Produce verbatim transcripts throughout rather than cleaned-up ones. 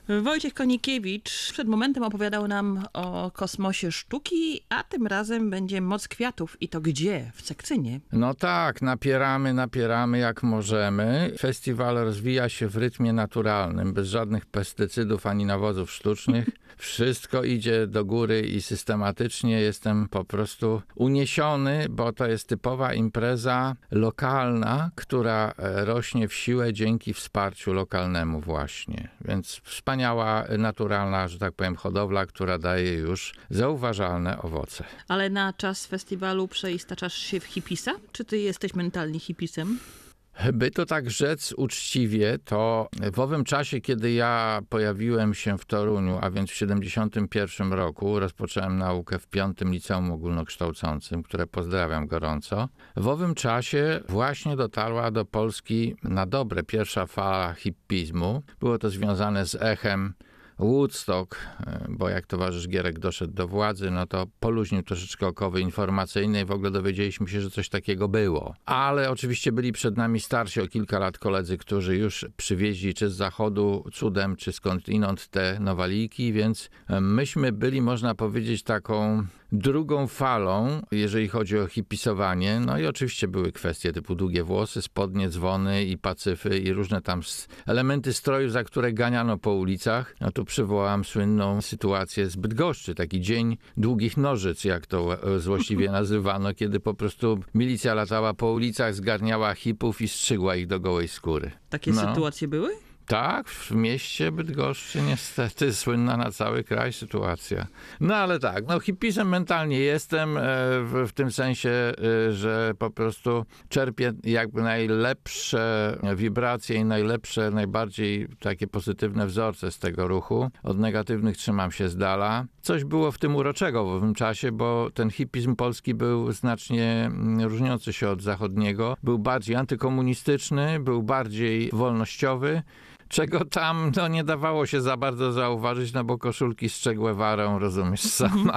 Wojciech Konikiewicz przed momentem opowiadał nam o kosmosie sztuki, a tym razem będzie Moc Kwiatów. I to gdzie? W Sekcynie. No tak, napieramy, napieramy jak możemy. Festiwal rozwija się w rytmie naturalnym, bez żadnych pestycydów ani nawozów sztucznych. Wszystko idzie do góry i systematycznie jestem po prostu uniesiony, bo to jest typowa impreza lokalna, która rośnie w siłę dzięki wsparciu lokalnemu właśnie. Więc wspaniała, naturalna, że tak powiem, hodowla, która daje już zauważalne owoce. Ale na czas festiwalu przeistaczasz się w hipisa? Czy ty jesteś mentalnie hipisem? By to tak rzec uczciwie, to w owym czasie, kiedy ja pojawiłem się w Toruniu, a więc w siedemdziesiątym pierwszym roku, rozpocząłem naukę w piątym Liceum Ogólnokształcącym, które pozdrawiam gorąco. W owym czasie właśnie dotarła do Polski na dobre pierwsza fala hippizmu. Było to związane z echem Woodstock, bo jak towarzysz Gierek doszedł do władzy, no to poluźnił troszeczkę okowy informacyjne i w ogóle dowiedzieliśmy się, że coś takiego było. Ale oczywiście byli przed nami starsi o kilka lat koledzy, którzy już przywieźli czy z zachodu cudem, czy skądinąd te nowaliki, więc myśmy byli, można powiedzieć, taką drugą falą, jeżeli chodzi o hipisowanie. No i oczywiście były kwestie typu długie włosy, spodnie, dzwony i pacyfy i różne tam elementy stroju, za które ganiano po ulicach. No tu przywołam słynną sytuację z Bydgoszczy, taki dzień długich nożyc, jak to złośliwie nazywano, kiedy po prostu milicja latała po ulicach, zgarniała hipów i strzygła ich do gołej skóry. Takie no. sytuacje były? Tak, w mieście Bydgoszczy niestety słynna na cały kraj sytuacja. No ale tak, no hipisem mentalnie jestem w, w tym sensie, że po prostu czerpię jakby najlepsze wibracje i najlepsze, najbardziej takie pozytywne wzorce z tego ruchu. Od negatywnych trzymam się z dala. Coś było w tym uroczego w owym czasie, bo ten hipizm polski był znacznie różniący się od zachodniego. Był bardziej antykomunistyczny, był bardziej wolnościowy, czego tam no, nie dawało się za bardzo zauważyć, no bo koszulki z Che Guevarą, rozumiesz sama.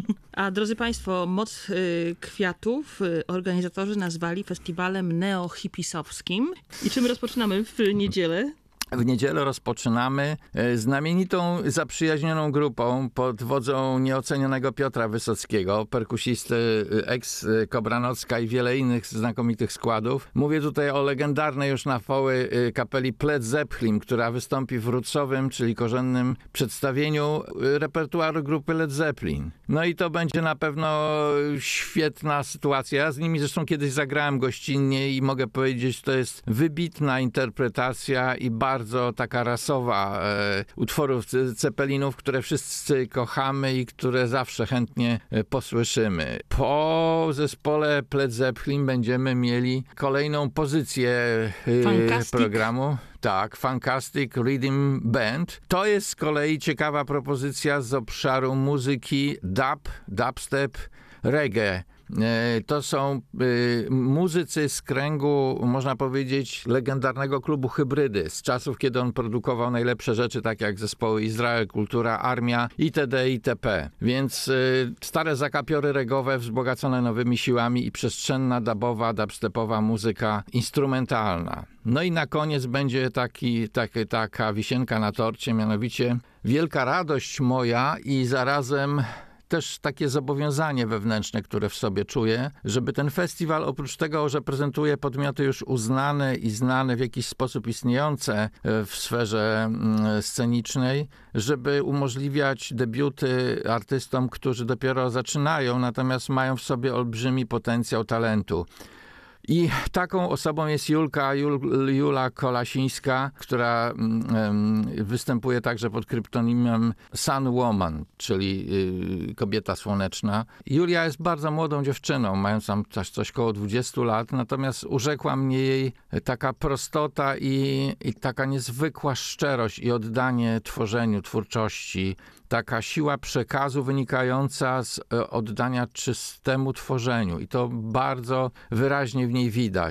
A drodzy Państwo, Moc y, Kwiatów y, organizatorzy nazwali festiwalem neo-hipisowskim. I czym rozpoczynamy w niedzielę? W niedzielę rozpoczynamy znamienitą, zaprzyjaźnioną grupą pod wodzą nieocenionego Piotra Wysockiego, perkusisty ex-Kobranocka i wiele innych znakomitych składów. Mówię tutaj o legendarnej już na foły kapeli Led Zeppelin, która wystąpi w Rutrzowym, czyli korzennym przedstawieniu repertuaru grupy Led Zeppelin. No i to będzie na pewno świetna sytuacja. Ja z nimi zresztą kiedyś zagrałem gościnnie i mogę powiedzieć, że to jest wybitna interpretacja i bardzo bardzo taka rasowa e, utworów Zeppelinów, które wszyscy kochamy i które zawsze chętnie e, posłyszymy. Po zespole Led Zeppelin będziemy mieli kolejną pozycję e, programu. Tak, Fantastic Rhythm Band. To jest z kolei ciekawa propozycja z obszaru muzyki dub, dubstep, reggae. To są y, muzycy z kręgu, można powiedzieć, legendarnego klubu Hybrydy, z czasów, kiedy on produkował najlepsze rzeczy, tak jak zespoły Izrael, Kultura, Armia itd. itp. Więc y, stare zakapiory regowe wzbogacone nowymi siłami i przestrzenna, dubowa, dubstepowa muzyka instrumentalna. No i na koniec będzie taki, taki, taka wisienka na torcie, mianowicie wielka radość moja i zarazem też takie zobowiązanie wewnętrzne, które w sobie czuję, żeby ten festiwal oprócz tego, że prezentuje podmioty już uznane i znane w jakiś sposób istniejące w sferze scenicznej, żeby umożliwiać debiuty artystom, którzy dopiero zaczynają, natomiast mają w sobie olbrzymi potencjał talentu. I taką osobą jest Julka, Jul, Jula Kolasińska, która um, występuje także pod kryptonimem Sun Woman, czyli y, kobieta słoneczna. Julia jest bardzo młodą dziewczyną, mając tam coś, coś koło dwudziestu lat, natomiast urzekła mnie jej taka prostota i, i taka niezwykła szczerość i oddanie tworzeniu, twórczości. Taka siła przekazu wynikająca z oddania czystemu tworzeniu i to bardzo wyraźnie w niej widać.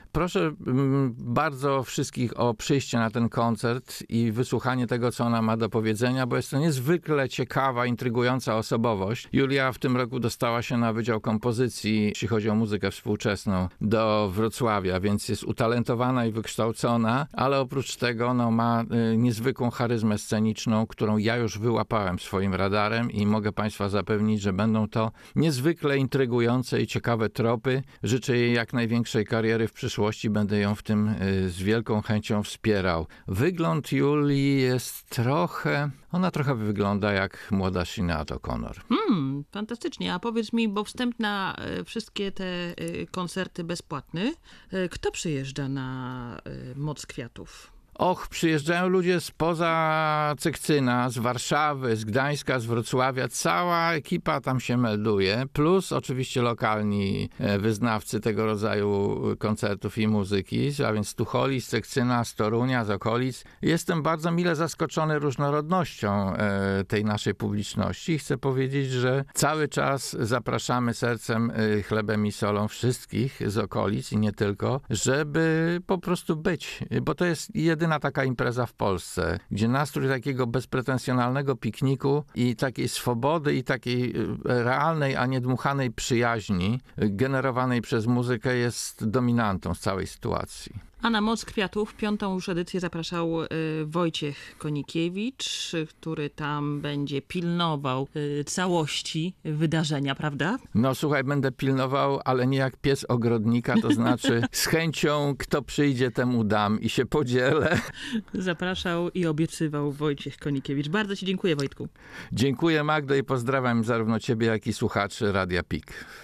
Proszę mm, bardzo wszystkich o przyjście na ten koncert i wysłuchanie tego, co ona ma do powiedzenia, bo jest to niezwykle ciekawa, intrygująca osobowość. Julia w tym roku dostała się na Wydział Kompozycji, jeśli chodzi o muzykę współczesną, do Wrocławia, więc jest utalentowana i wykształcona, ale oprócz tego no, ma y, niezwykłą charyzmę sceniczną, którą ja już wyłapałem swoim radarem i mogę Państwa zapewnić, że będą to niezwykle intrygujące i ciekawe tropy. Życzę jej jak największej kariery w przyszłości, będę ją w tym y, z wielką chęcią wspierał. Wygląd Julii jest trochę, ona trochę wygląda jak młoda Sinead O'Connor. Hmm, fantastycznie. A powiedz mi, bo wstęp na e, wszystkie te e, koncerty bezpłatny, e, kto przyjeżdża na e, Moc Kwiatów? Och, przyjeżdżają ludzie spoza Cekcyna, z Warszawy, z Gdańska, z Wrocławia. Cała ekipa tam się melduje, plus oczywiście lokalni wyznawcy tego rodzaju koncertów i muzyki, a więc z Tucholi, z Cekcyna, z Torunia, z okolic. Jestem bardzo mile zaskoczony różnorodnością tej naszej publiczności i chcę powiedzieć, że cały czas zapraszamy sercem, chlebem i solą wszystkich z okolic i nie tylko, żeby po prostu być, bo to jest jedyna taka impreza w Polsce, gdzie nastrój takiego bezpretensjonalnego pikniku i takiej swobody i takiej realnej, a nie dmuchanej przyjaźni generowanej przez muzykę jest dominantą z całej sytuacji. A na Moc Kwiatów, piątą już edycję zapraszał y, Wojciech Konikiewicz, który tam będzie pilnował y, całości wydarzenia, prawda? No słuchaj, będę pilnował, ale nie jak pies ogrodnika, to znaczy z chęcią kto przyjdzie, temu dam i się podzielę. Zapraszał i obiecywał Wojciech Konikiewicz. Bardzo Ci dziękuję, Wojtku. Dziękuję, Magdo, i pozdrawiam zarówno Ciebie, jak i słuchaczy Radia P I K.